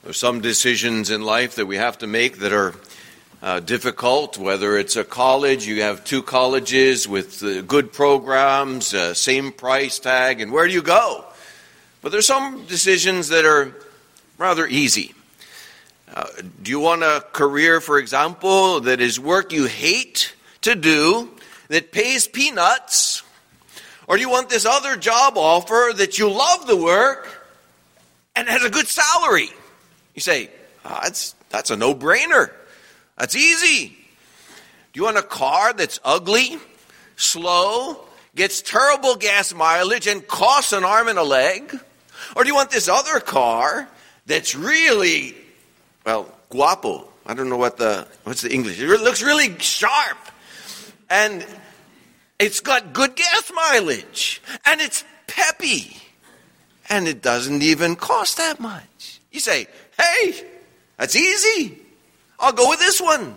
There's some decisions in life that we have to make that are difficult, whether it's a college, you have two colleges with good programs, same price tag, and where do you go? But there's some decisions that are rather easy. Do you want a career, for example, that is work you hate to do, that pays peanuts? Or do you want this other job offer that you love the work and has a good salary? You say, that's a no-brainer. That's easy. Do you want a car that's ugly, slow, gets terrible gas mileage, and costs an arm and a leg? Or do you want this other car that's really, guapo? I don't know what's the English. It looks really sharp. And it's got good gas mileage. And it's peppy. And it doesn't even cost that much. You say, hey, that's easy. I'll go with this one.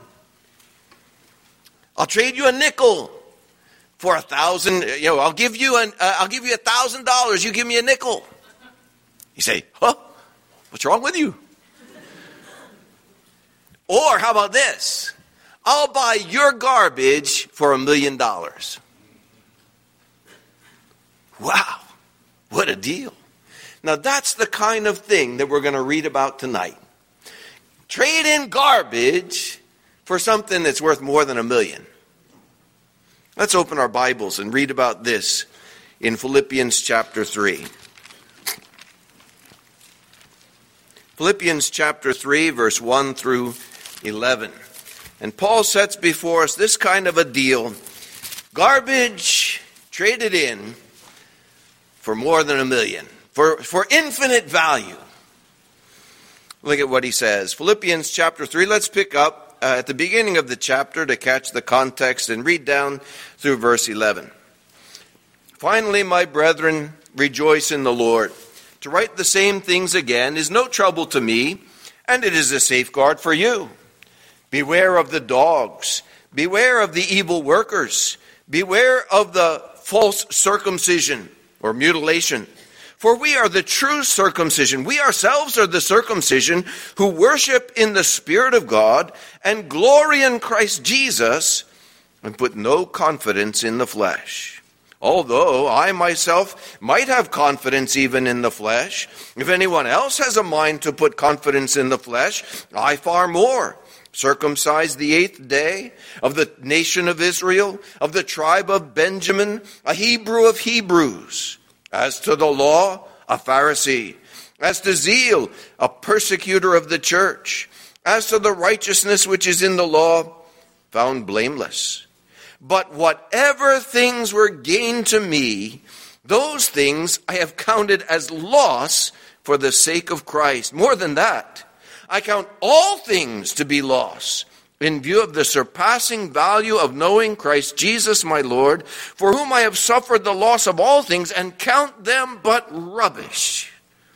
I'll trade you a nickel for 1,000. I'll give you $1,000. You give me a nickel. You say, what's wrong with you? Or how about this? I'll buy your garbage for $1 million. Wow, what a deal. Now that's the kind of thing that we're going to read about tonight. Trade in garbage for something that's worth more than $1 million. Let's open our Bibles and read about this in Philippians chapter 3. Philippians chapter 3, verse 1 through 11. And Paul sets before us this kind of a deal. Garbage traded in for more than $1 million. For infinite value. Look at what he says. Philippians chapter 3. Let's pick up at the beginning of the chapter to catch the context and read down through verse 11. Finally, my brethren, rejoice in the Lord. To write the same things again is no trouble to me, and it is a safeguard for you. Beware of the dogs. Beware of the evil workers. Beware of the false circumcision or mutilation. For we are the true circumcision. We ourselves are the circumcision who worship in the Spirit of God and glory in Christ Jesus and put no confidence in the flesh. Although I myself might have confidence even in the flesh, if anyone else has a mind to put confidence in the flesh, I far more. Circumcised the 8th day, of the nation of Israel, of the tribe of Benjamin, a Hebrew of Hebrews. As to the law, a Pharisee. As to zeal, a persecutor of the church. As to the righteousness which is in the law, found blameless. But whatever things were gained to me, those things I have counted as loss for the sake of Christ. More than that, I count all things to be loss, in view of the surpassing value of knowing Christ Jesus my Lord, for whom I have suffered the loss of all things, and count them but rubbish,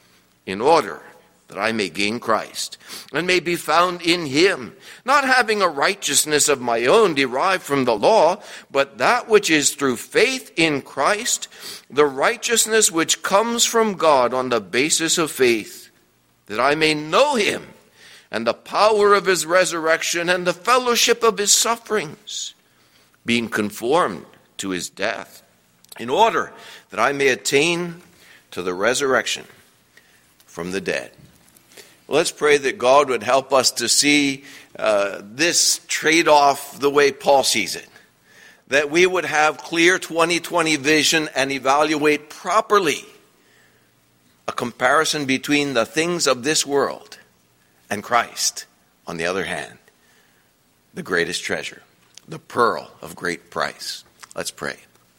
in order that I may gain Christ, and may be found in him, not having a righteousness of my own derived from the law, but that which is through faith in Christ, the righteousness which comes from God on the basis of faith, that I may know him, and the power of his resurrection, and the fellowship of his sufferings, being conformed to his death, in order that I may attain to the resurrection from the dead. Let's pray that God would help us to see this trade-off the way Paul sees it. That we would have clear 20/20 vision and evaluate properly a comparison between the things of this world and Christ, on the other hand, the greatest treasure, the pearl of great price. Let's pray.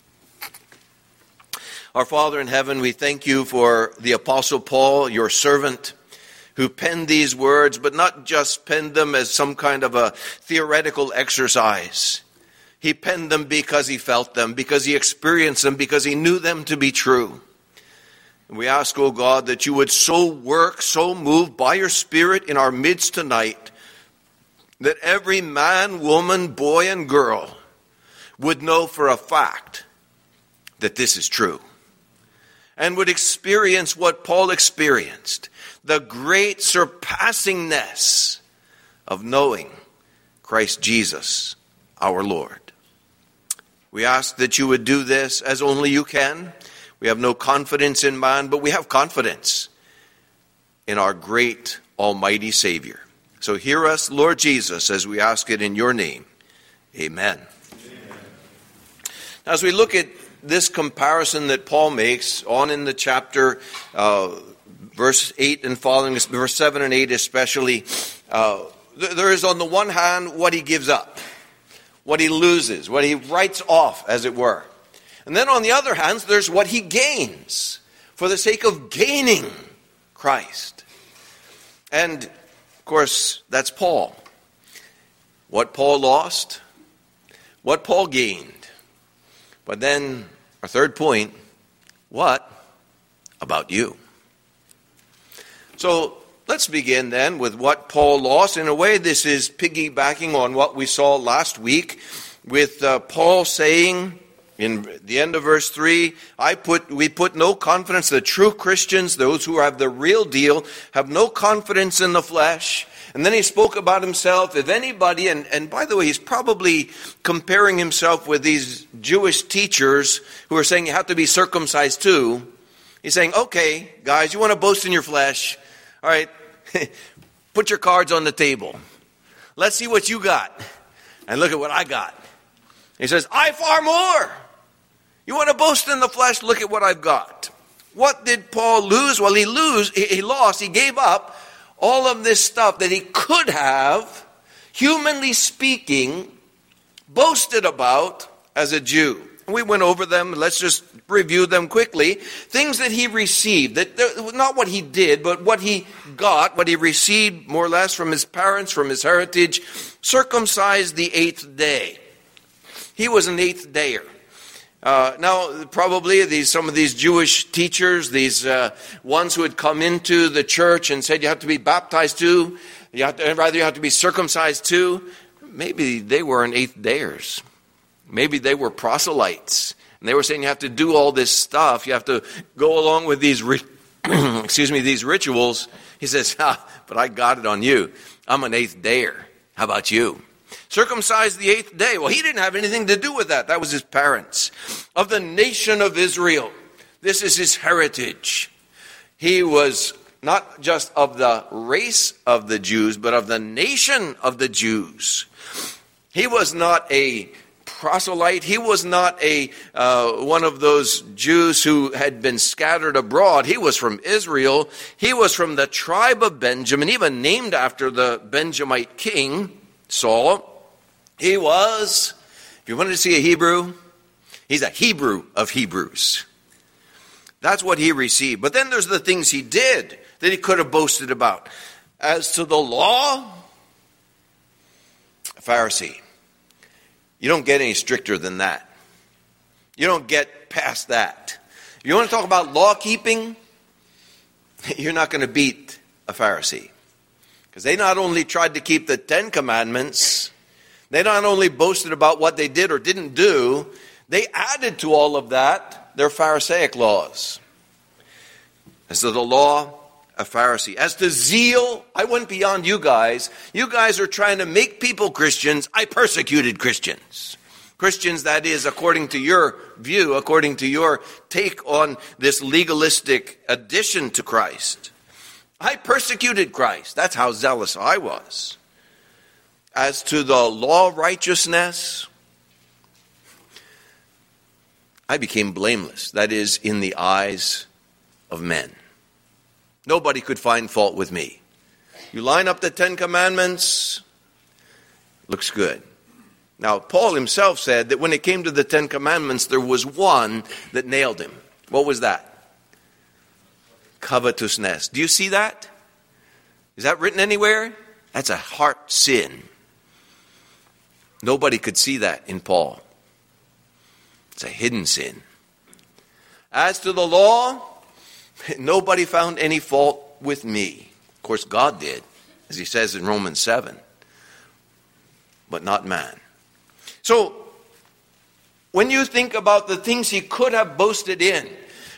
Our Father in heaven, we thank you for the Apostle Paul, your servant, who penned these words, but not just penned them as some kind of a theoretical exercise. He penned them because he felt them, because he experienced them, because he knew them to be true. And we ask, O God, that you would so work, so move by your Spirit in our midst tonight, that every man, woman, boy, and girl would know for a fact that this is true. and would experience what Paul experienced, the great surpassingness of knowing Christ Jesus, our Lord. We ask that you would do this as only you can. We have no confidence in man, but we have confidence in our great almighty Savior. So hear us, Lord Jesus, as we ask it in your name. Amen. Amen. Now, as we look at this comparison that Paul makes on in the chapter, verse 8 and following, verse 7 and 8 especially, there is on the one hand what he gives up, what he loses, what he writes off, as it were. And then on the other hand, there's what he gains for the sake of gaining Christ. And, of course, that's Paul. What Paul lost, what Paul gained. But then, our third point, what about you? So, let's begin then with what Paul lost. In a way, this is piggybacking on what we saw last week with Paul saying in the end of verse 3, we put no confidence. The true Christians, those who have the real deal, have no confidence in the flesh. And then he spoke about himself, if anybody, and by the way, he's probably comparing himself with these Jewish teachers who are saying you have to be circumcised too. He's saying, okay, guys, you want to boast in your flesh? All right, put your cards on the table. Let's see what you got. And look at what I got. He says, I far more. You want to boast in the flesh? Look at what I've got. What did Paul lose? Well, he lost, he gave up all of this stuff that he could have, humanly speaking, boasted about as a Jew. We went over them. Let's just review them quickly. Things that he received, not what he did, but what he got, what he received more or less from his parents, from his heritage. Circumcised the 8th day. He was an 8th dayer. Now, probably some of these Jewish teachers, these ones who had come into the church and said you have to be baptized too, you have to be circumcised too, maybe they weren't 8th dayers. Maybe they were proselytes. And they were saying you have to do all this stuff. You have to go along with these these rituals. He says, but I got it on you. I'm an 8th dayer. How about you? Circumcised the 8th day. Well, he didn't have anything to do with that. That was his parents. Of the nation of Israel. This is his heritage. He was not just of the race of the Jews, but of the nation of the Jews. He was not a proselyte. He was not one of those Jews who had been scattered abroad. He was from Israel. He was from the tribe of Benjamin, even named after the Benjamite king, Saul. He was, if you wanted to see a Hebrew, he's a Hebrew of Hebrews. That's what he received. But then there's the things he did that he could have boasted about. As to the law, a Pharisee. You don't get any stricter than that. You don't get past that. If you want to talk about law keeping, you're not going to beat a Pharisee. Because they not only tried to keep the 10 Commandments, they not only boasted about what they did or didn't do, they added to all of that their Pharisaic laws. As to the law, a Pharisee. As to zeal, I went beyond you guys. You guys are trying to make people Christians. I persecuted Christians. Christians, that is, according to your view, according to your take on this legalistic addition to Christ. I persecuted Christ. That's how zealous I was. As to the law of righteousness, I became blameless. That is, in the eyes of men. Nobody could find fault with me. You line up the 10 Commandments, looks good. Now, Paul himself said that when it came to the 10 Commandments, there was one that nailed him. What was that? Covetousness. Do you see that? Is that written anywhere? That's a heart sin. Nobody could see that in Paul. It's a hidden sin. As to the law, nobody found any fault with me. Of course, God did, as he says in Romans 7. But not man. So, when you think about the things he could have boasted in,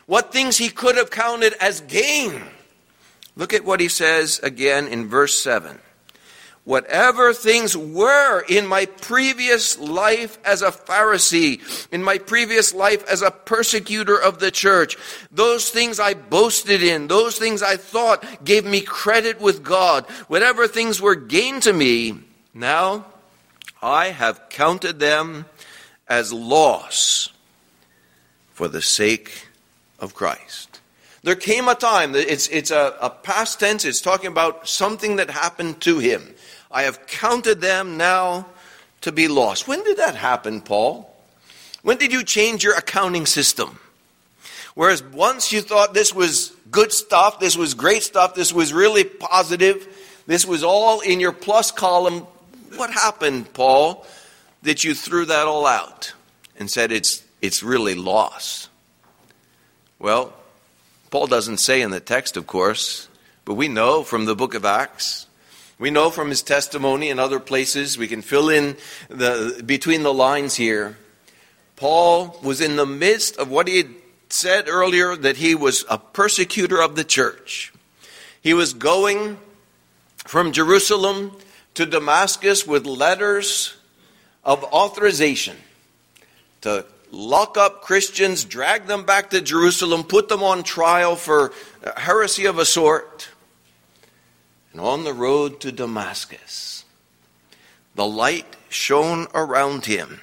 what things he could have counted as gain. Look at what he says again in verse 7. Whatever things were in my previous life as a Pharisee, in my previous life as a persecutor of the church, those things I boasted in, those things I thought gave me credit with God, whatever things were gain to me, now I have counted them as loss for the sake of Christ. There came a time, it's a past tense, it's talking about something that happened to him. I have counted them now to be lost. When did that happen, Paul? When did you change your accounting system? Whereas once you thought this was good stuff, this was great stuff, this was really positive, this was all in your plus column. What happened, Paul, that you threw that all out and said it's really loss? Well, Paul doesn't say in the text, of course, but we know from the book of Acts. We know from his testimony and other places, we can fill in between the lines here. Paul was in the midst of what he had said earlier, that he was a persecutor of the church. He was going from Jerusalem to Damascus with letters of authorization to lock up Christians, drag them back to Jerusalem, put them on trial for heresy of a sort. And on the road to Damascus, the light shone around him.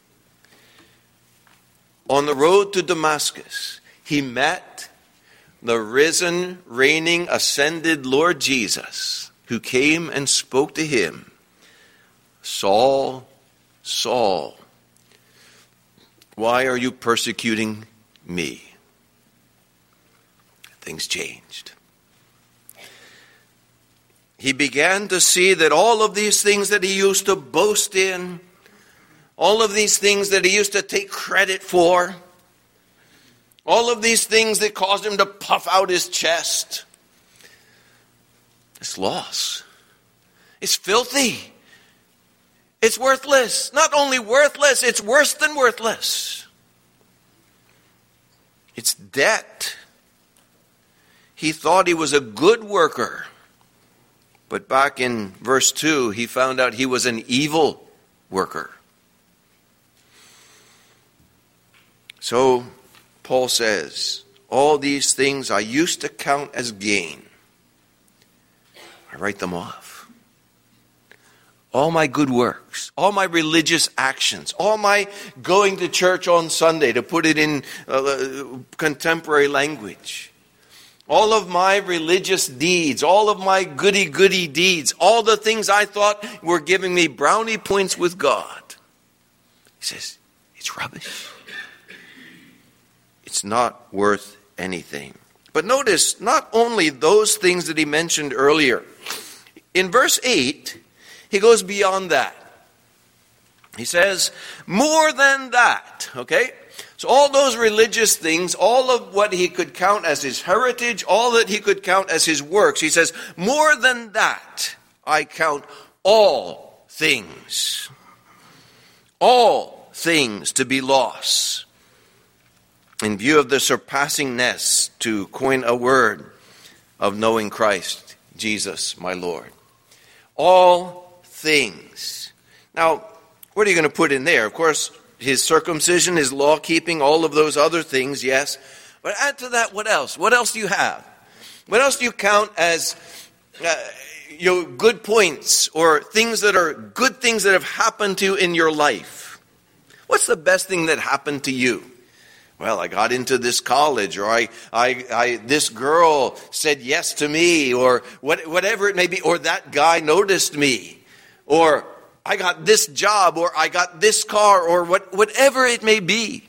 On the road to Damascus, he met the risen, reigning, ascended Lord Jesus, who came and spoke to him, Saul, Saul, why are you persecuting me? Things changed. He began to see that all of these things that he used to boast in, all of these things that he used to take credit for, all of these things that caused him to puff out his chest, it's loss. It's filthy. It's worthless. Not only worthless, it's worse than worthless. It's debt. He thought he was a good worker. But back in verse 2, he found out he was an evil worker. So Paul says, all these things I used to count as gain. I write them off. All my good works, all my religious actions, all my going to church on Sunday, to put it in contemporary language. All of my religious deeds, all of my goody-goody deeds, all the things I thought were giving me brownie points with God. He says, it's rubbish. It's not worth anything. But notice, not only those things that he mentioned earlier. In verse 8, he goes beyond that. He says, more than that, okay? So all those religious things, all of what he could count as his heritage, all that he could count as his works, he says, more than that, I count all things to be loss, in view of the surpassingness, to coin a word, of knowing Christ Jesus, my Lord. All things. Now, what are you going to put in there? Of course, his circumcision, his law-keeping, all of those other things, yes. But add to that, what else? What else do you have? What else do you count as good points, or things that are good things that have happened to you in your life? What's the best thing that happened to you? Well, I got into this college, or this girl said yes to me, or whatever it may be, or that guy noticed me, or I got this job, or I got this car, or whatever it may be.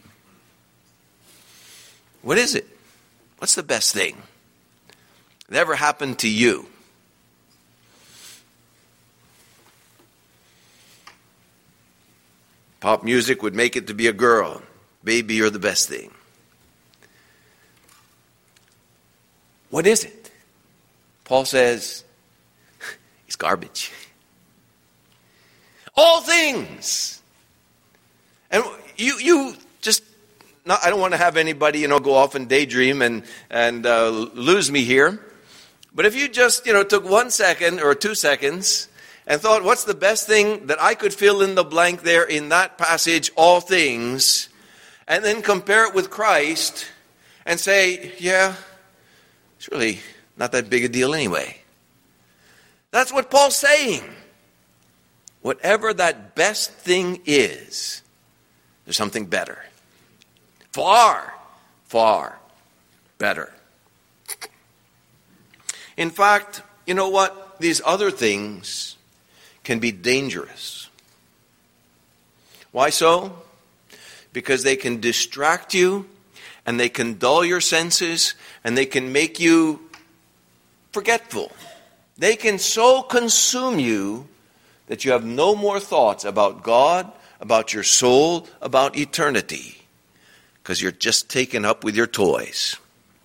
What is it? What's the best thing that ever happened to you? Pop music would make it to be a girl. Baby, you're the best thing. What is it? Paul says, it's garbage. All things. And you just I don't want to have anybody, go off and daydream and lose me here. But if you just, took 1 second or 2 seconds and thought, what's the best thing that I could fill in the blank there in that passage, all things, and then compare it with Christ and say, yeah, it's really not that big a deal anyway. That's what Paul's saying. Whatever that best thing is, there's something better. Far, far better. In fact, you know what? These other things can be dangerous. Why so? Because they can distract you, and they can dull your senses, and they can make you forgetful. They can so consume you that you have no more thoughts about God, about your soul, about eternity, because you're just taken up with your toys.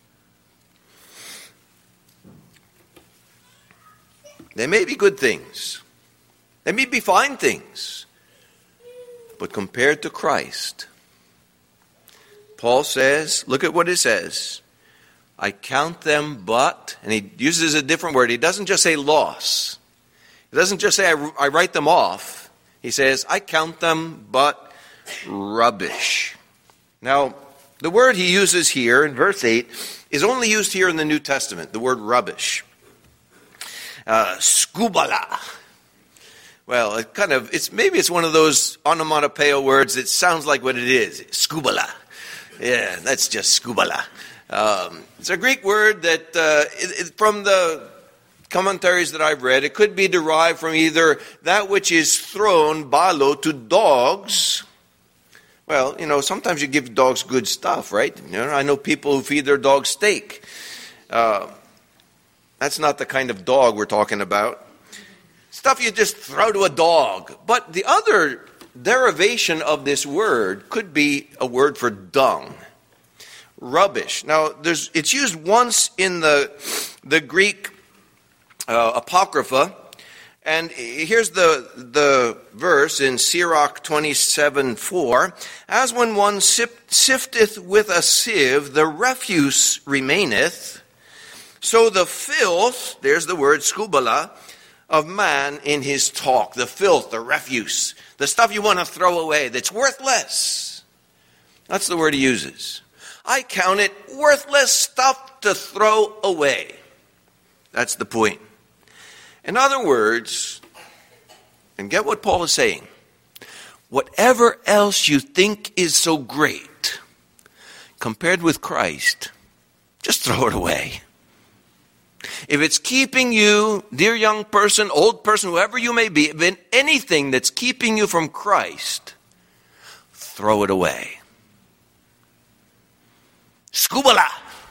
They may be good things. They may be fine things. But compared to Christ, Paul says, look at what it says. I count them but, and he uses a different word. He doesn't just say loss. He doesn't just say I write them off. He says, I count them but rubbish. Now, the word he uses here in verse 8 is only used here in the New Testament, the word rubbish. Skubala. Well, maybe it's one of those onomatopoeia words that sounds like what it is. Skubala. Yeah, that's just skubala. It's a Greek word that, from the commentaries that I've read, it could be derived from either that which is thrown, balo, to dogs. Well, sometimes you give dogs good stuff, right? I know people who feed their dogs steak. That's not the kind of dog we're talking about. Stuff you just throw to a dog. But the other derivation of this word could be a word for dung. Rubbish. Now, it's used once in the Greek Apocrypha. And here's the verse in Sirach 27:4. As when one sifteth with a sieve, the refuse remaineth, so the filth, there's the word skubala, of man in his talk. The filth, the refuse, the stuff you want to throw away that's worthless. That's the word he uses. I count it worthless stuff to throw away. That's the point. In other words, and get what Paul is saying, whatever else you think is so great, compared with Christ, just throw it away. If it's keeping you, dear young person, old person, whoever you may be, if anything that's keeping you from Christ, throw it away. Skubala.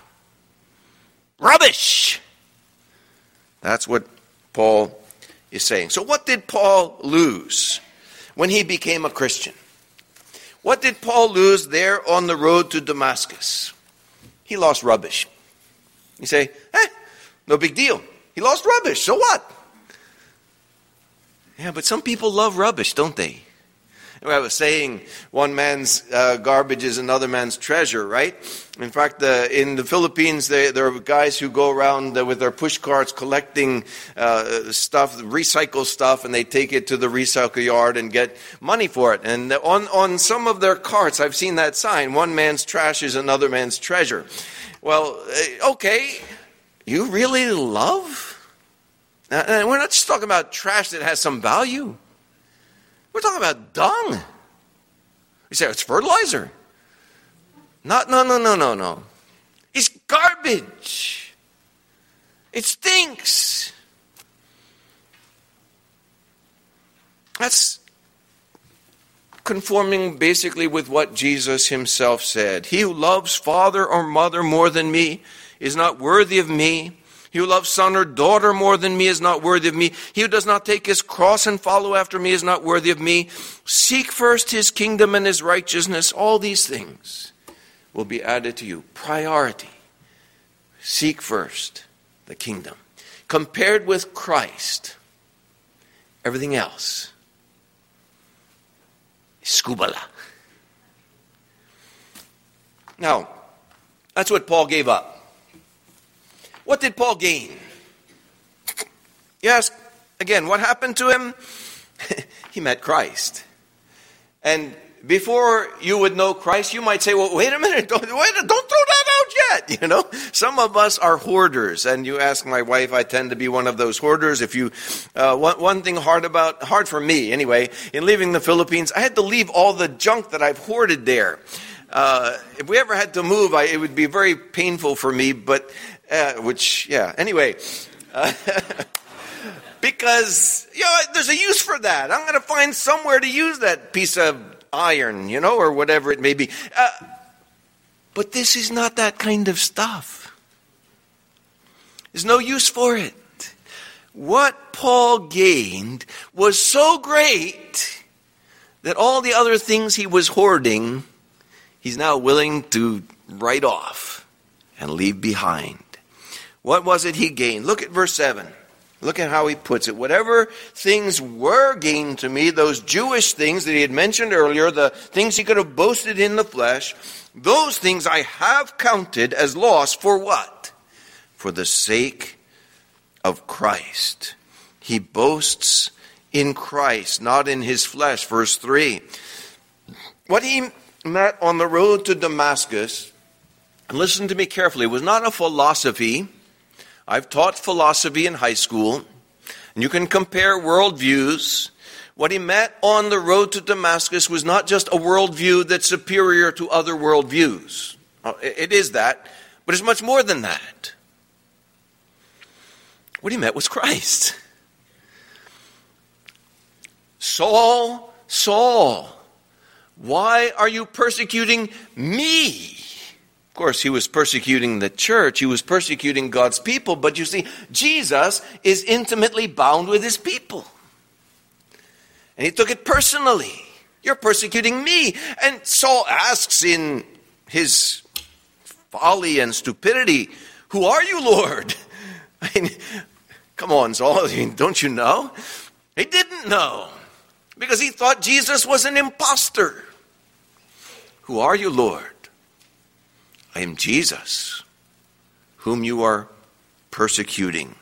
Rubbish. That's what Paul is saying. So what did Paul lose when he became a Christian? What did Paul lose there on the road to Damascus? He lost rubbish. You say, no big deal. He lost rubbish, so what? Yeah, but some people love rubbish, don't they? I was saying one man's garbage is another man's treasure, right? In fact, in the Philippines, there are guys who go around with their push carts collecting stuff, recycle stuff, and they take it to the recycle yard and get money for it. And on some of their carts, I've seen that sign, one man's trash is another man's treasure. Well, okay, you really love? And we're not just talking about trash that has some value. We're talking about dung. You say, it's fertilizer. No. It's garbage. It stinks. That's conforming basically with what Jesus himself said. He who loves father or mother more than me is not worthy of me. He who loves son or daughter more than me is not worthy of me. He who does not take his cross and follow after me is not worthy of me. Seek first his kingdom and his righteousness. All these things will be added to you. Priority. Seek first the kingdom. Compared with Christ, everything else is skubala. Now, that's what Paul gave up. What did Paul gain? You ask, again, what happened to him? He met Christ. And before you would know Christ, you might say, well, wait a minute, don't throw that out yet. You know, some of us are hoarders. And you ask my wife, I tend to be one of those hoarders. If you, one thing hard for me anyway, in leaving the Philippines, I had to leave all the junk that I've hoarded there. If we ever had to move, it would be very painful for me, but, anyway. Because, there's a use for that. I'm going to find somewhere to use that piece of iron, or whatever it may be. But this is not that kind of stuff. There's no use for it. What Paul gained was so great that all the other things he was hoarding, he's now willing to write off and leave behind. What was it he gained? Look at verse 7. Look at how he puts it. Whatever things were gained to me, those Jewish things that he had mentioned earlier, the things he could have boasted in the flesh, those things I have counted as loss for what? For the sake of Christ. He boasts in Christ, not in his flesh. Verse 3. What he met on the road to Damascus, and listen to me carefully, was not a philosophy. I've taught philosophy in high school, and you can compare worldviews. What he met on the road to Damascus was not just a worldview that's superior to other worldviews. It is that, but it's much more than that. What he met was Christ. Saul, Saul, why are you persecuting me? Of course, he was persecuting the church. He was persecuting God's people. But you see, Jesus is intimately bound with his people. And he took it personally. You're persecuting me. And Saul asks in his folly and stupidity, who are you, Lord? I mean, come on, Saul, don't you know? He didn't know because he thought Jesus was an imposter. Who are you, Lord? I am Jesus, whom you are persecuting.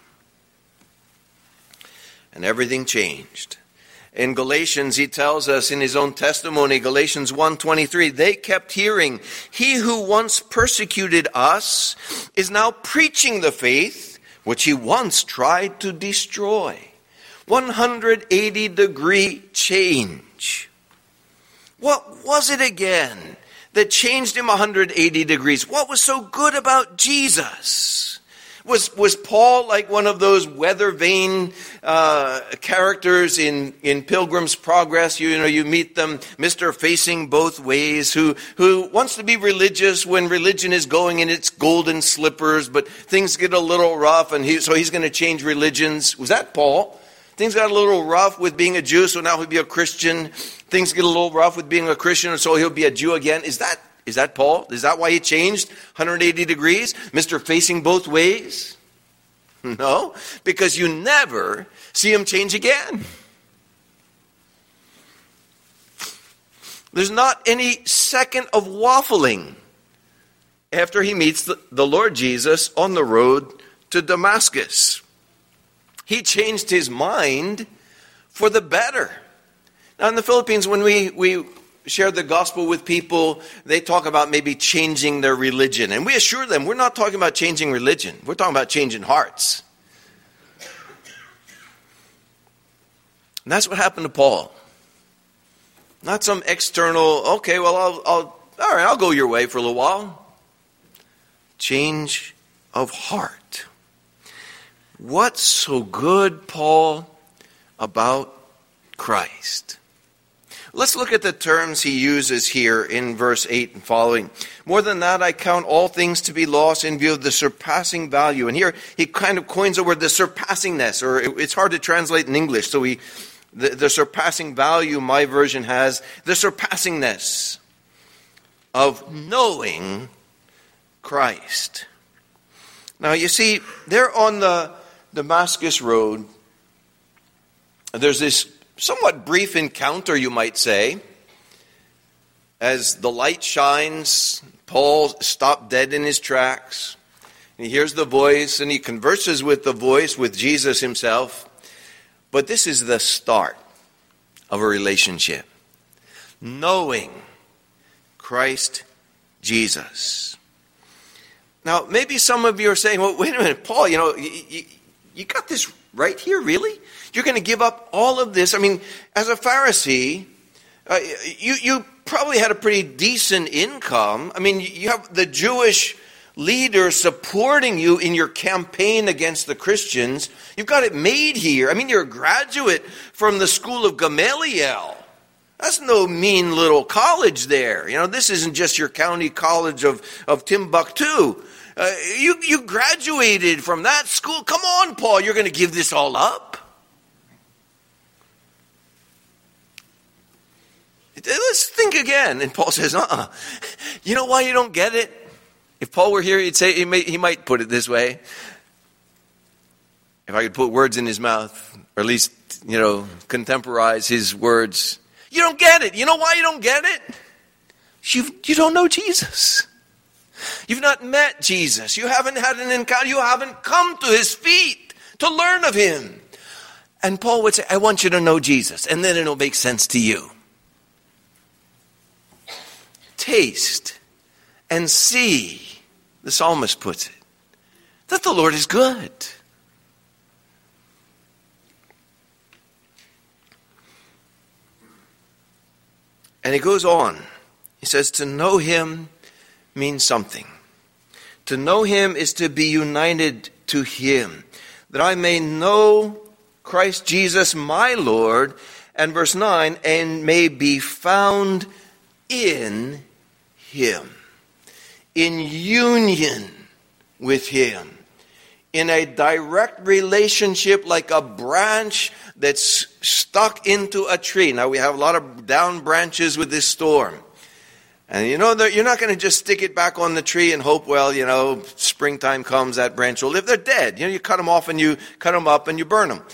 And everything changed. In Galatians, he tells us in his own testimony, Galatians 1:23, they kept hearing, he who once persecuted us is now preaching the faith which he once tried to destroy. 180-degree change. What was it again that changed him 180 degrees? What was so good about Jesus? Was Paul like one of those weather vane characters in Pilgrim's Progress? You meet them, Mr. Facing Both Ways, who wants to be religious when religion is going in its golden slippers, but things get a little rough, and so he's going to change religions. Was that Paul? Things got a little rough with being a Jew, so now he'll be a Christian. Things get a little rough with being a Christian, so he'll be a Jew again. Is that Paul? Is that why he changed 180 degrees? Mr. Facing Both Ways? No, because you never see him change again. There's not any second of waffling after he meets the Lord Jesus on the road to Damascus. He changed his mind for the better. Now in the Philippines, when we share the gospel with people, they talk about maybe changing their religion. And we assure them, we're not talking about changing religion. We're talking about changing hearts. And that's what happened to Paul. Not some external, okay, well, I'll go your way for a little while. Change of heart. What's so good, Paul, about Christ? Let's look at the terms he uses here in verse 8 and following. More than that, I count all things to be lost in view of the surpassing value. And here he kind of coins the word the surpassingness, or it's hard to translate in English. So the surpassing value, my version has, the surpassingness of knowing Christ. Now you see, there on the Damascus Road, there's this somewhat brief encounter, you might say, as the light shines Paul stopped dead in his tracks. And he hears the voice and he converses with the voice, with Jesus himself. But this is the start of a relationship. Knowing Christ Jesus. Now, maybe some of you are saying, well, wait a minute, Paul, you got this right here, really? You're going to give up all of this? I mean, as a Pharisee, you probably had a pretty decent income. I mean, you have the Jewish leader supporting you in your campaign against the Christians. You've got it made here. I mean, you're a graduate from the school of Gamaliel. That's no mean little college there. This isn't just your county college of Timbuktu. You graduated from that school. Come on, Paul, you're going to give this all up? Let's think again. And Paul says, You know why you don't get it? If Paul were here, he'd say, he might put it this way. If I could put words in his mouth, or at least, contemporize his words. You don't get it. You know why you don't get it? You don't know Jesus. You've not met Jesus. You haven't had an encounter. You haven't come to his feet to learn of him. And Paul would say, I want you to know Jesus, and then it'll make sense to you. Taste and see, the psalmist puts it, that the Lord is good. And he goes on. He says, to know him means something. To know him is to be united to him, that I may know Christ Jesus my Lord, and verse 9, and may be found in him, in union with him, in a direct relationship like a branch that's stuck into a tree. Now we have a lot of down branches with this storm. And you're not going to just stick it back on the tree and hope, springtime comes, that branch will live. They're dead. You cut them off and you cut them up and you burn them.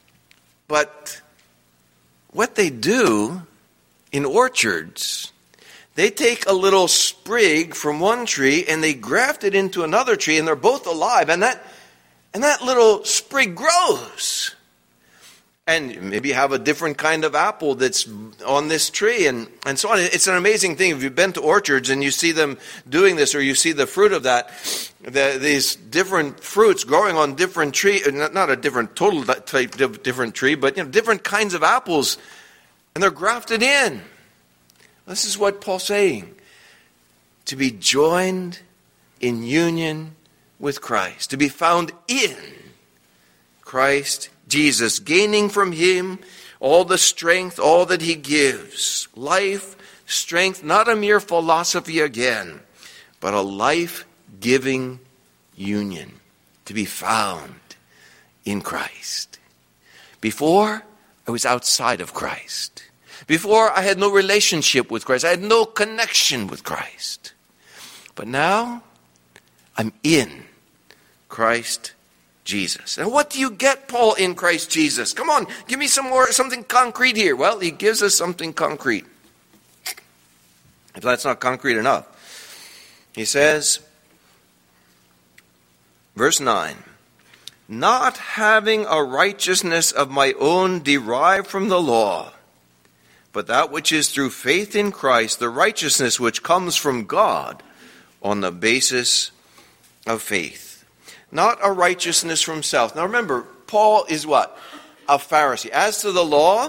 But what they do in orchards, they take a little sprig from one tree and they graft it into another tree, and they're both alive. And that little sprig grows. And maybe you have a different kind of apple that's on this tree and so on. It's an amazing thing. If you've been to orchards and you see them doing this, or you see the fruit of that, these different fruits growing on different trees, not a different total type of different tree, but different kinds of apples, and they're grafted in. This is what Paul's saying. To be joined in union with Christ. To be found in Christ Jesus, gaining from him all the strength, all that he gives. Life, strength, not a mere philosophy again, but a life-giving union. To be found in Christ. Before, I was outside of Christ. Before, I had no relationship with Christ. I had no connection with Christ. But now, I'm in Christ Jesus. And what do you get, Paul, in Christ Jesus? Come on, give me something concrete here. Well, he gives us something concrete. If that's not concrete enough. He says, verse 9, not having a righteousness of my own derived from the law, but that which is through faith in Christ, the righteousness which comes from God on the basis of faith. Not a righteousness from self. Now remember, Paul is what? A Pharisee. As to the law,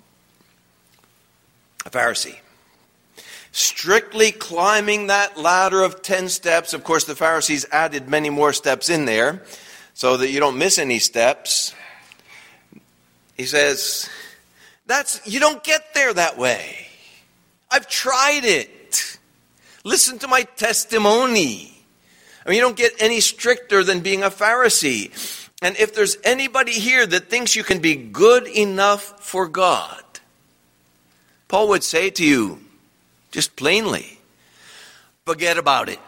a Pharisee. Strictly climbing that ladder of 10 steps. Of course, the Pharisees added many more steps in there so that you don't miss any steps. He says, you don't get there that way. I've tried it. Listen to my testimony. I mean, you don't get any stricter than being a Pharisee. And if there's anybody here that thinks you can be good enough for God, Paul would say to you, just plainly, forget about it.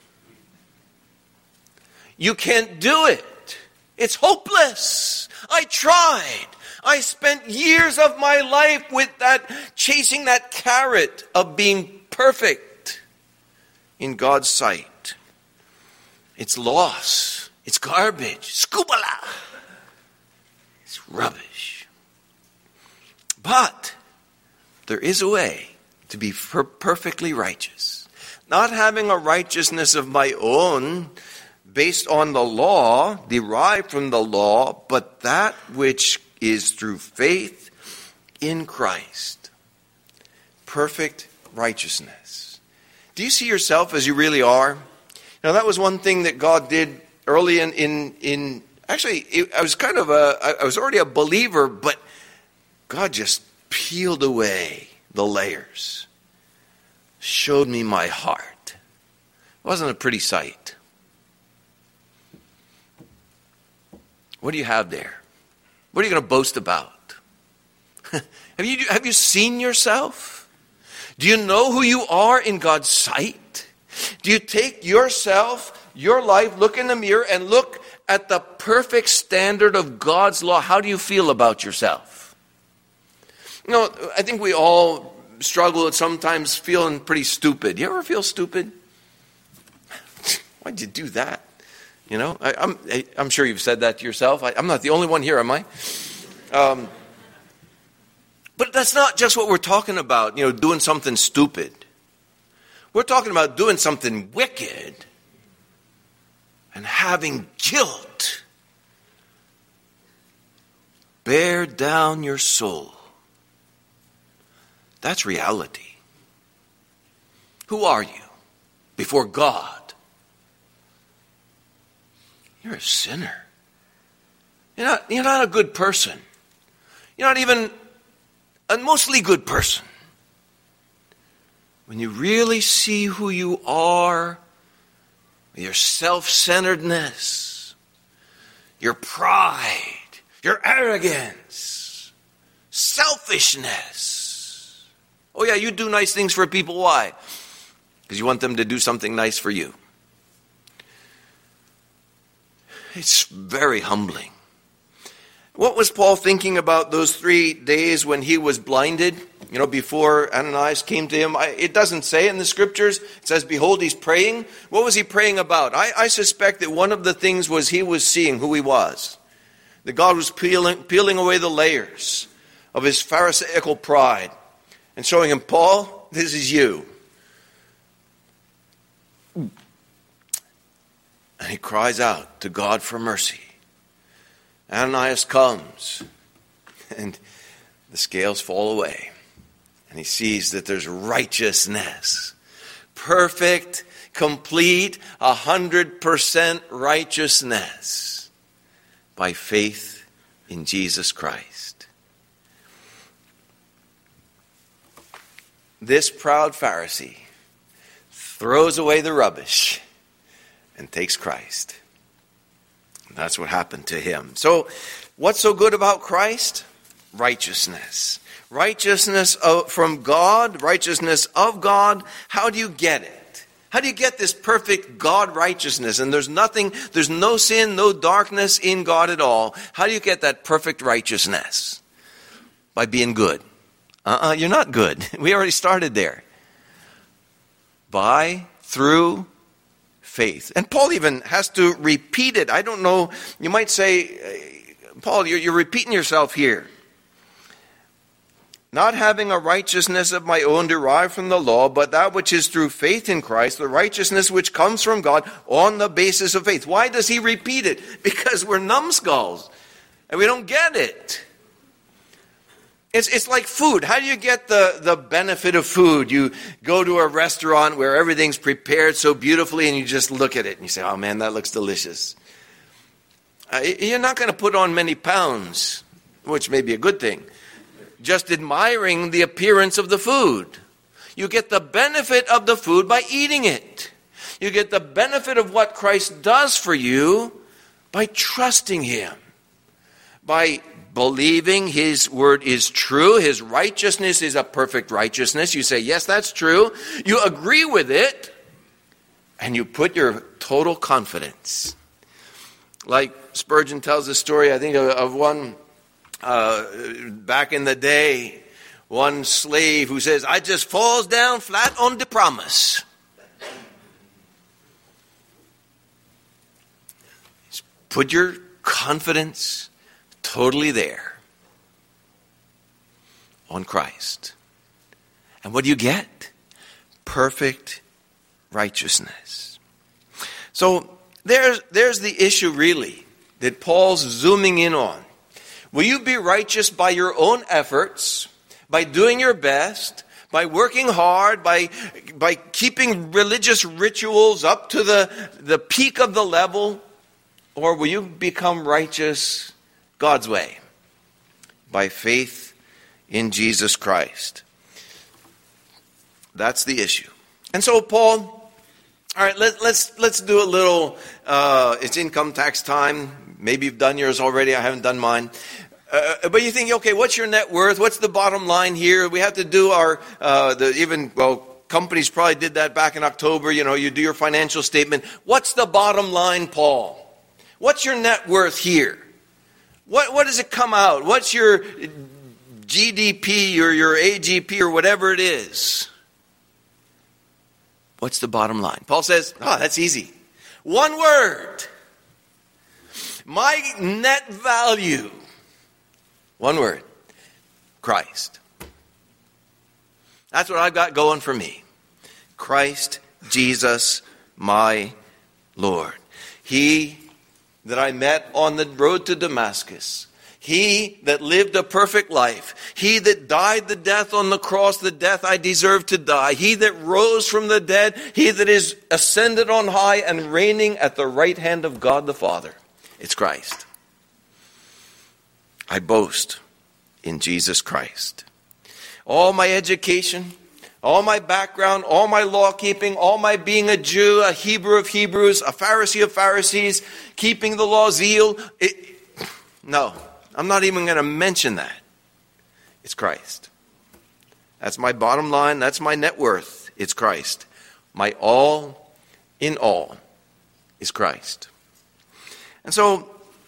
You can't do it. It's hopeless. I tried. I spent years of my life chasing that carrot of being perfect. in God's sight. It's loss. It's garbage. Scubala. It's rubbish. But there is a way to be perfectly righteous. Not having a righteousness of my own based on the law, derived from the law, but that which is through faith in Christ. Perfect righteousness. Do you see yourself as you really are? Now that was one thing that God did early in actually, I was already a believer, but God just peeled away the layers. Showed me my heart. It wasn't a pretty sight. What do you have there? What are you going to boast about? Have you seen yourself? Do you know who you are in God's sight? Do you take yourself, your life, look in the mirror and look at the perfect standard of God's law? How do you feel about yourself? You know, I think we all struggle with sometimes feeling pretty stupid. You ever feel stupid? Why'd you do that? You know, I'm sure you've said that to yourself. I'm not the only one here, am I? But that's not just what we're talking about, you know, doing something stupid. We're talking about doing something wicked and having guilt bear down your soul. That's reality. Who are you before God? You're a sinner. You're not a good person. You're not even a mostly good person. When you really see who you are, your self-centeredness, your pride, your arrogance, selfishness. Oh yeah, you do nice things for people. Why? Because you want them to do something nice for you. It's very humbling. What was Paul thinking about those 3 days when he was blinded? You know, before Ananias came to him. It doesn't say in the scriptures. It says, behold, he's praying. What was he praying about? I suspect that one of the things was he was seeing who he was. That God was peeling away the layers of his Pharisaical pride and showing him, Paul, this is you. And he cries out to God for mercy. Ananias comes, and the scales fall away. And he sees that there's righteousness. Perfect, complete, 100% righteousness by faith in Jesus Christ. This proud Pharisee throws away the rubbish and takes Christ. That's what happened to him. So, what's so good about Christ? Righteousness. Righteousness from God, righteousness of God. How do you get it? How do you get this perfect God righteousness? And there's no sin, no darkness in God at all. How do you get that perfect righteousness? By being good. You're not good. We already started there. Through faith. And Paul even has to repeat it. I don't know, you might say, Paul, you're repeating yourself here. Not having a righteousness of my own derived from the law, but that which is through faith in Christ, the righteousness which comes from God on the basis of faith. Why does he repeat it? Because we're numbskulls and we don't get it. It's like food. How do you get the benefit of food? You go to a restaurant where everything's prepared so beautifully and you just look at it and you say, oh man, that looks delicious. You're not going to put on many pounds, which may be a good thing, just admiring the appearance of the food. You get the benefit of the food by eating it. You get the benefit of what Christ does for you by trusting him, by believing his word is true. His righteousness is a perfect righteousness. You say, yes, that's true. You agree with it, and you put your total confidence. Like Spurgeon tells the story, I think, of one back in the day, one slave who says, I just falls down flat on the promise. put your confidence totally there on Christ. And what do you get? Perfect righteousness. So there's the issue really that Paul's zooming in on. Will you be righteous by your own efforts, by doing your best, by working hard, by keeping religious rituals up to the peak of the level? Or will you become righteous God's way, by faith in Jesus Christ? That's the issue. And so Paul, all right, let's do a little, it's income tax time. Maybe you've done yours already. I haven't done mine. But you think, okay, what's your net worth? What's the bottom line here? We have to do our, companies probably did that back in October. You do your financial statement. What's the bottom line, Paul? What's your net worth here? What does it come out? What's your GDP or your AGP or whatever it is? What's the bottom line? Paul says, that's easy. One word. My net value. One word. Christ. That's what I've got going for me. Christ Jesus, my Lord. He that I met on the road to Damascus. He that lived a perfect life. He that died the death on the cross, the death I deserved to die. He that rose from the dead. He that is ascended on high and reigning at the right hand of God the Father. It's Christ. I boast in Jesus Christ. All my education, all my background, all my law keeping, all my being a Jew, a Hebrew of Hebrews, a Pharisee of Pharisees, keeping the law, zeal. No, I'm not even going to mention that. It's Christ. That's my bottom line. That's my net worth. It's Christ. My all in all is Christ. And so,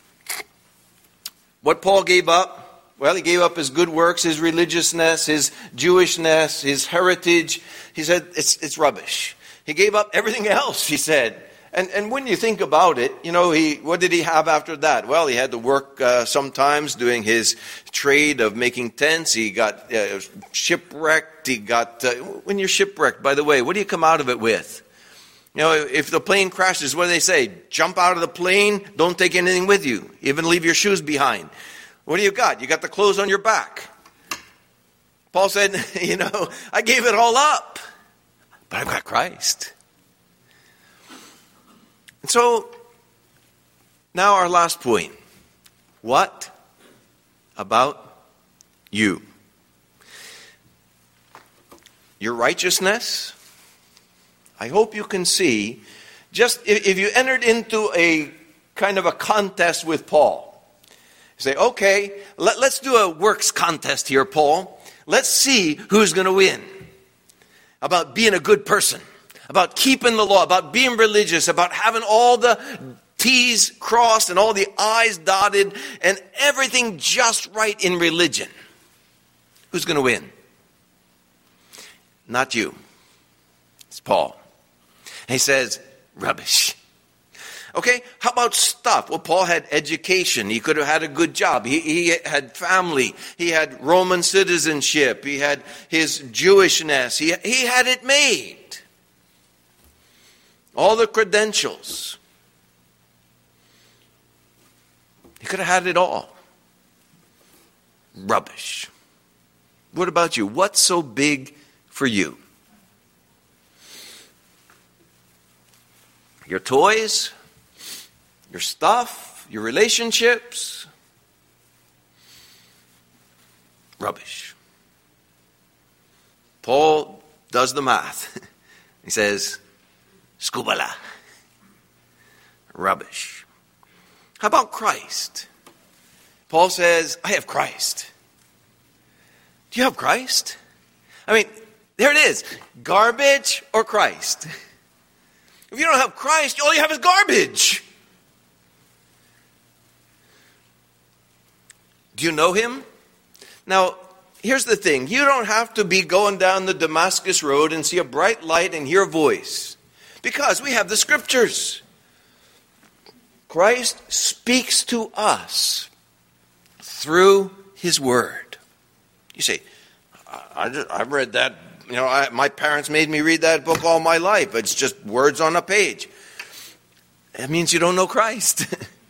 what Paul gave up, well, he gave up his good works, his religiousness, his Jewishness, his heritage. He said, it's rubbish. He gave up everything else, he said. And when you think about it, what did he have after that? Well, he had to work sometimes doing his trade of making tents. He got shipwrecked. When you're shipwrecked, by the way, what do you come out of it with? If the plane crashes, what do they say? Jump out of the plane, don't take anything with you. Even leave your shoes behind. What do you got? You got the clothes on your back. Paul said, I gave it all up, but I've got Christ. And so, now our last point. What about you? Your righteousness? I hope you can see, just if you entered into a kind of a contest with Paul, say, okay, let's do a works contest here, Paul. Let's see who's going to win. About being a good person, about keeping the law, about being religious, about having all the T's crossed and all the I's dotted and everything just right in religion. Who's going to win? Not you. It's Paul. And he says, rubbish. Okay, how about stuff? Well, Paul had education. He could have had a good job. He had family. He had Roman citizenship. He had his Jewishness. He had it made. All the credentials. He could have had it all. Rubbish. What about you? What's so big for you? Your toys? Your stuff, your relationships, rubbish. Paul does the math. He says, skubala, rubbish. How about Christ? Paul says, I have Christ. Do you have Christ? I mean, there it is. Garbage or Christ? If you don't have Christ, all you have is garbage. Do you know him? Now, here's the thing. You don't have to be going down the Damascus road and see a bright light and hear a voice. Because we have the scriptures. Christ speaks to us through his word. You say, I've read that. My parents made me read that book all my life. It's just words on a page. That means you don't know Christ.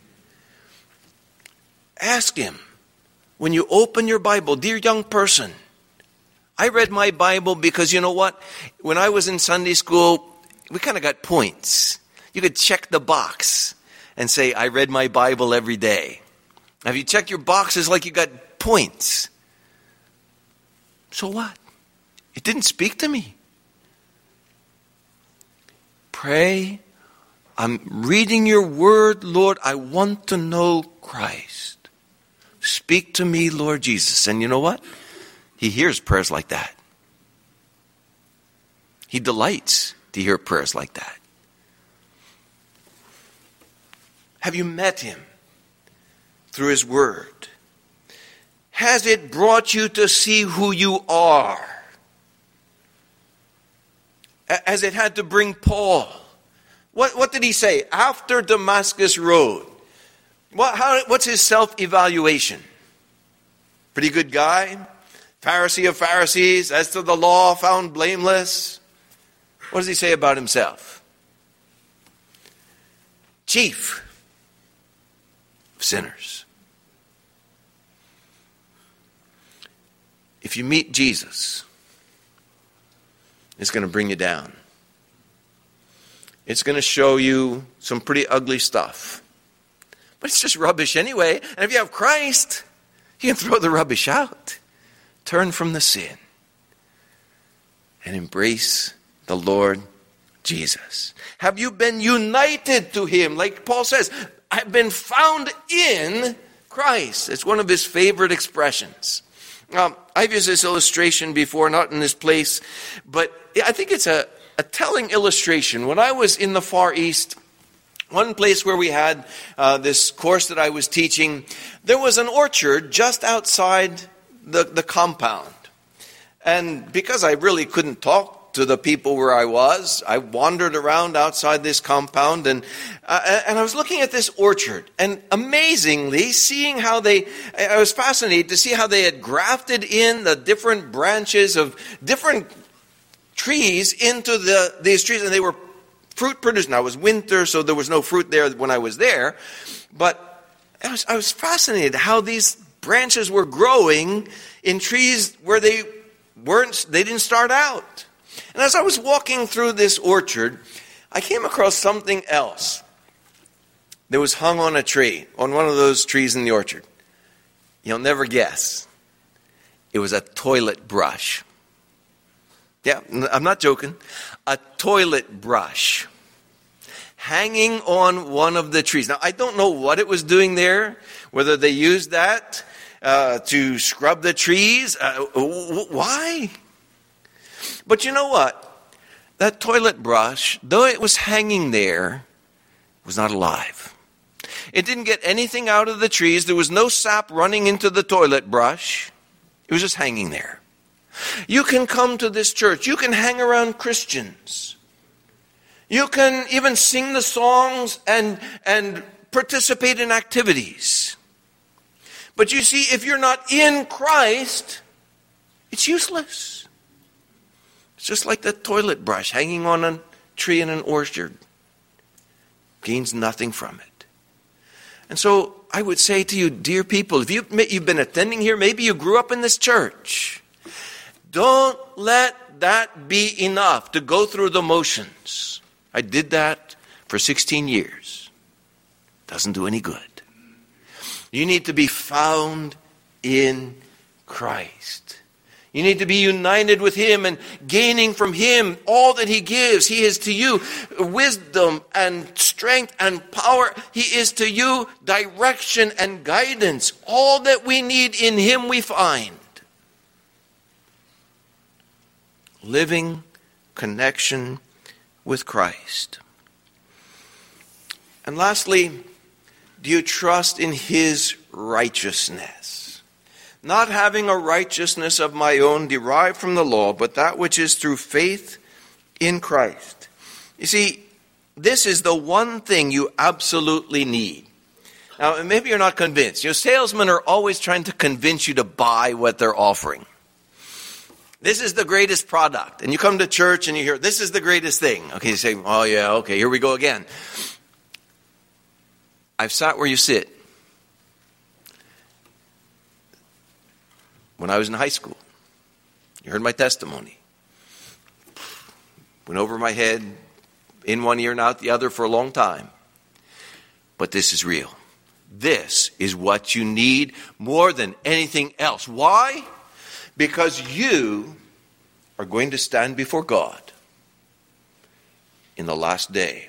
Ask him. When you open your Bible, dear young person, I read my Bible because you know what? When I was in Sunday school, we kind of got points. You could check the box and say, I read my Bible every day. Have you checked your boxes like you got points? So what? It didn't speak to me. Pray. I'm reading your word, Lord. I want to know Christ. Speak to me, Lord Jesus. And you know what? He hears prayers like that. He delights to hear prayers like that. Have you met him through his word? Has it brought you to see who you are? As it had to bring Paul. What did he say? After Damascus Road. What's his self-evaluation? Pretty good guy? Pharisee of Pharisees, as to the law, found blameless. What does he say about himself? Chief of sinners. If you meet Jesus, it's going to bring you down. It's going to show you some pretty ugly stuff. But it's just rubbish anyway. And if you have Christ, you can throw the rubbish out. Turn from the sin. And embrace the Lord Jesus. Have you been united to him? Like Paul says, I've been found in Christ. It's one of his favorite expressions. I've used this illustration before, not in this place, but I think it's a telling illustration. When I was in the Far East, one place where we had this course that I was teaching, there was an orchard just outside the compound. And because I really couldn't talk to the people where I was, I wandered around outside this compound and I was looking at this orchard. And amazingly, seeing how I was fascinated to see how they had grafted in the different branches of different trees into these trees, and they were fruit producing. Now it was winter, so there was no fruit there when I was there. But I was fascinated how these branches were growing in trees where they didn't start out. And as I was walking through this orchard, I came across something else that was hung on a tree, on one of those trees in the orchard. You'll never guess. It was a toilet brush. Yeah, I'm not joking. A toilet brush hanging on one of the trees. Now, I don't know what it was doing there, whether they used that to scrub the trees. Why? But you know what? That toilet brush, though it was hanging there, was not alive. It didn't get anything out of the trees. There was no sap running into the toilet brush. It was just hanging there. You can come to this church. You can hang around Christians. You can even sing the songs and participate in activities. But you see, if you're not in Christ, it's useless. It's just like that toilet brush hanging on a tree in an orchard. Gains nothing from it. And so I would say to you, dear people, if you've been attending here, maybe you grew up in this church. Don't let that be enough to go through the motions. I did that for 16 years. Doesn't do any good. You need to be found in Christ. You need to be united with him and gaining from him all that he gives. He is to you wisdom and strength and power. He is to you direction and guidance. All that we need in him we find. Living connection with Christ. And lastly, do you trust in his righteousness? Not having a righteousness of my own derived from the law, but that which is through faith in Christ. You see, this is the one thing you absolutely need. Now, maybe you're not convinced. Salesmen are always trying to convince you to buy what they're offering. This is the greatest product. And you come to church and you hear, this is the greatest thing. Okay, you say, oh yeah, okay, here we go again. I've sat where you sit. When I was in high school, you heard my testimony. Went over my head, in one ear and out the other for a long time. But this is real. This is what you need more than anything else. Why? Because you are going to stand before God in the last day.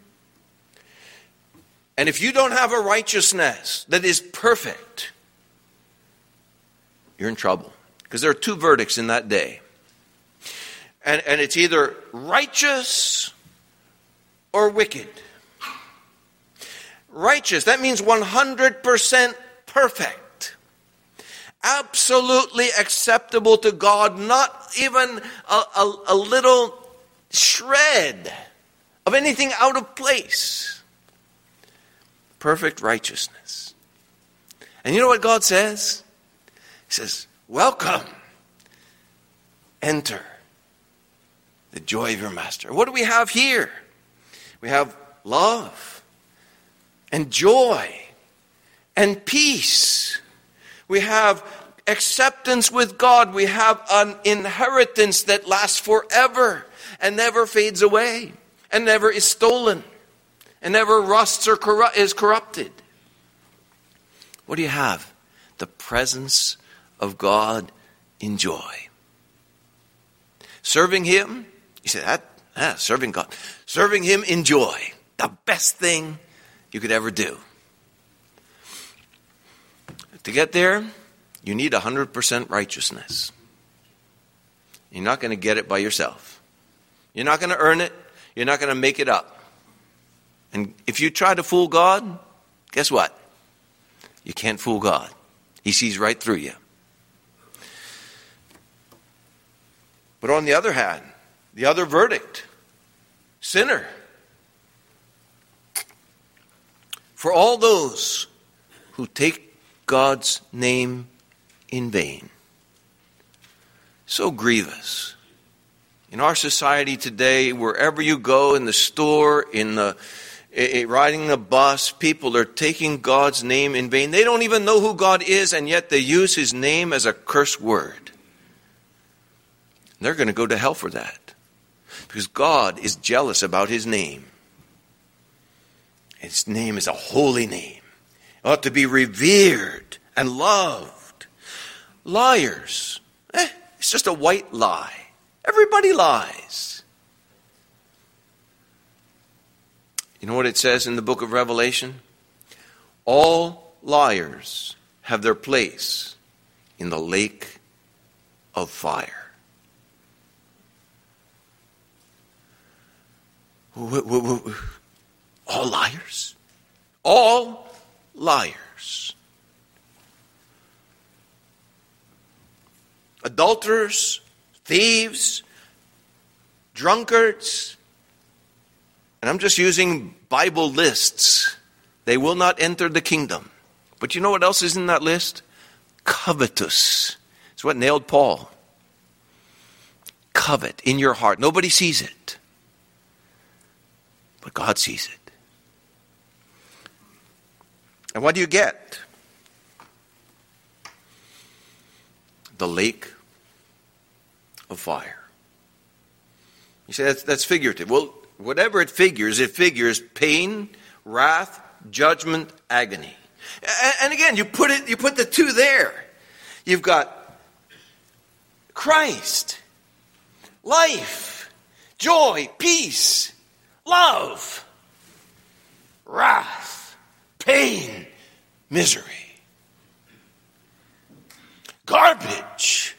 And if you don't have a righteousness that is perfect, you're in trouble. Because there are two verdicts in that day. And it's either righteous or wicked. Righteous, that means 100% perfect. Absolutely acceptable to God, not even a little shred of anything out of place. Perfect righteousness. And you know what God says? He says, welcome. Enter the joy of your master. What do we have here? We have love and joy and peace. We have acceptance with God. We have an inheritance that lasts forever and never fades away and never is stolen and never rusts or is corrupted. What do you have? The presence of God in joy. Serving Him, you say, serving God. Serving Him in joy. The best thing you could ever do. To get there, you need 100% righteousness. You're not going to get it by yourself. You're not going to earn it. You're not going to make it up. And if you try to fool God, guess what? You can't fool God. He sees right through you. But on the other hand, the other verdict, sinner. For all those who take God's name in vain. So grievous. In our society today, wherever you go, in the store, riding the bus, people are taking God's name in vain. They don't even know who God is, and yet they use His name as a curse word. They're going to go to hell for that. Because God is jealous about His name. His name is a holy name. It ought to be revered and loved. Liars. It's just a white lie. Everybody lies. You know what it says in the book of Revelation? All liars have their place in the lake of fire. All liars? All liars. Adulterers, thieves, drunkards. And I'm just using Bible lists. They will not enter the kingdom. But you know what else is in that list? Covetous. It's what nailed Paul. Covet in your heart. Nobody sees it. But God sees it. And what do you get? The lake of fire. You say that's figurative. Well, whatever it figures pain, wrath, judgment, agony. And again, you put the two there. You've got Christ, life, joy, peace, love, wrath, pain, misery. Garbage.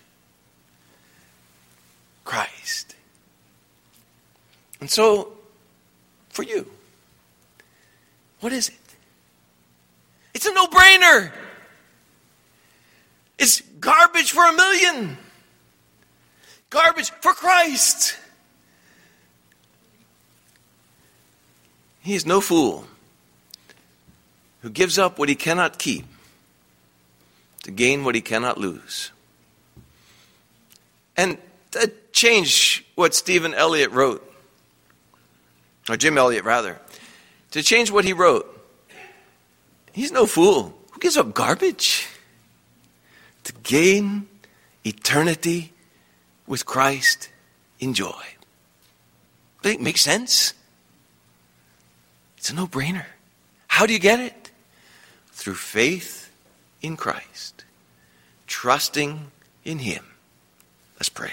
Christ. And so, for you, what is it? It's a no-brainer. It's garbage for $1 million. Garbage for Christ. He is no fool who gives up what he cannot keep to gain what he cannot lose. And to change what Stephen Eliot wrote, or Jim Eliot rather, to change what he wrote, he's no fool who gives up garbage to gain eternity with Christ in joy. Does it make sense? It's a no-brainer. How do you get it? Through faith in Christ, trusting in him. Let's pray.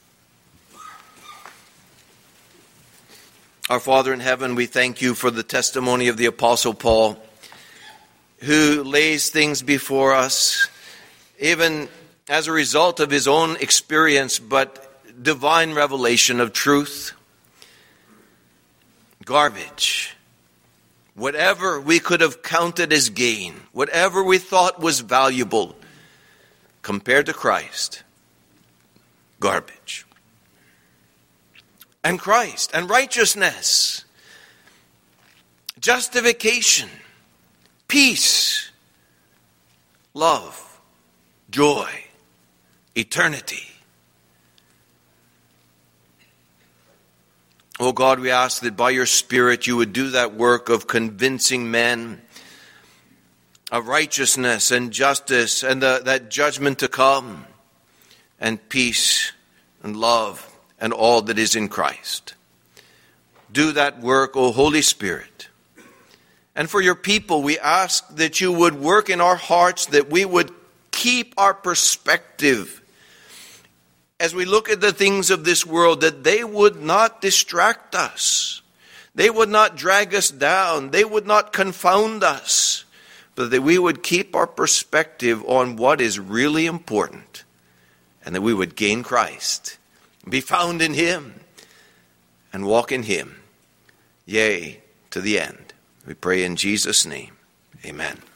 Our Father in heaven, we thank you for the testimony of the Apostle Paul, who lays things before us, even as a result of his own experience, but divine revelation of truth. Garbage. Whatever we could have counted as gain, whatever we thought was valuable, compared to Christ, garbage. And Christ, and righteousness, justification, peace, love, joy, eternity. Oh God, we ask that by your Spirit you would do that work of convincing men of righteousness and justice and that judgment to come, and peace and love and all that is in Christ. Do that work, O Holy Spirit. And for your people, we ask that you would work in our hearts, that we would keep our perspective as we look at the things of this world, that they would not distract us. They would not drag us down. They would not confound us. But that we would keep our perspective on what is really important. And that we would gain Christ, be found in him, and walk in him, yea, to the end. We pray in Jesus' name. Amen.